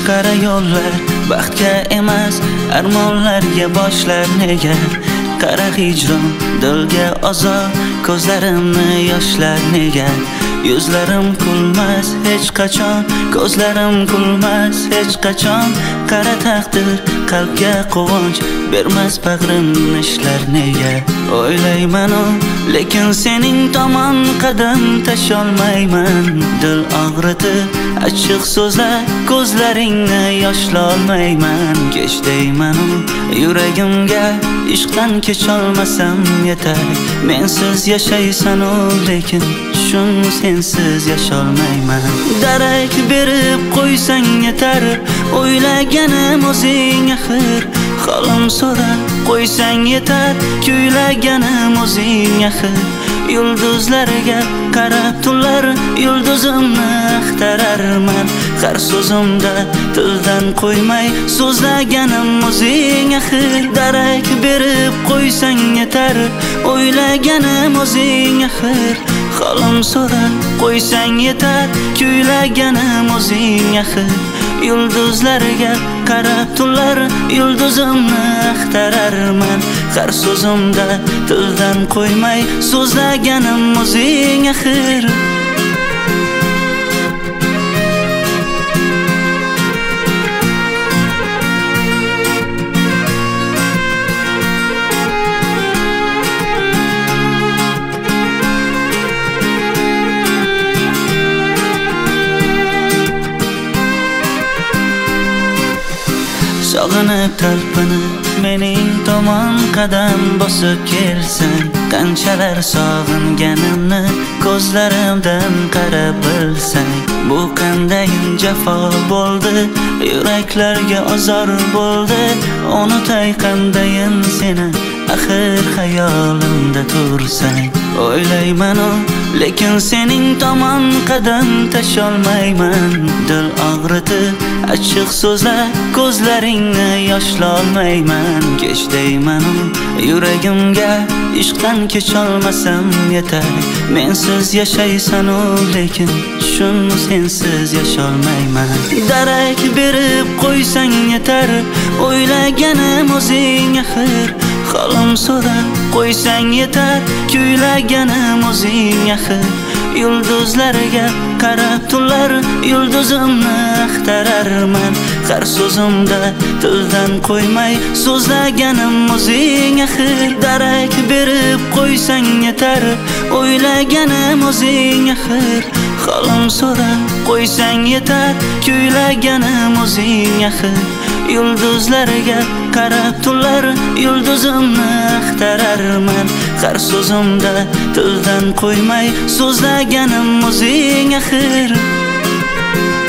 qara yo'llar baxtga emas armonlarga boshlar nega qara hijron dilga azor ko'zlarimni yoshlar nega yuzlarim kulmas hech qachon ko'zlarim kulmas hech qachon qara taqdir qalbga quvonch bermas bag'rimni ishlar nega o'ylayman lekin sening tomon qadam tasholmayman dil og'ritib achchiq so'zlar ko'zlaringni yoshlolmayman kech deyman yuragimga ishqdan kecholmasam yetar mensiz yashaysan lekin shun sensiz yasholmayman darak berib qo'ysang yetar o'ylaganim o'zing axir holim so'rab qo'ysang yetar kuylaganim o'zing axir yulduzlarga qarab tunlar yulduzimni axtararman har so'zimda tildan qo'ymay so'zlaganim o'zing axir darak berib qo'ysang yetar o'ylaganim o'zing axir holim so'rab qo'ysang yetar kuylaganim o'zing axir yulduzlarga qarab tunlar yulduzimni axtararman har so'zimda tildan qo'ymay so'zlaganim o'zing axir sog'inib talpinib mening tomon qadam bosib kelsang qanchalar sog'inganimni ko'zlarimdan qarab bilsang bu qandayin jafo bo'ldi yuraklarga azor bo'ldi unutay qandayin seni axir xayolimda tursang o'ylayman lekin sening tomon qadam tasholmayman dil og'ritib achchiq so'zlar ko'zlaringni yoshlolmayman kech deyman yuragimga ishqdan kecholmasam yetar mensiz yashaysan lekin shun sensiz yasholmayman darak berib qo'ysang yetar o'ylaganim o'zing axir holim so'rab qo'ysang yetar kuylaganim o'zing axir yulduzlarga qarab tunlar yulduzimni axtararman har so'zimda tildan qo'ymay so'zlaganim o'zing axir darak berib qo'ysang yetar o'ylaganim o'zing axir holim so'rab qo'ysang yetar kuylaganim o'zing axir yulduzlarga qarab tunlar yulduzimni axtararman har so'zimda tildan qo'ymay so'zlaganim o'zing axir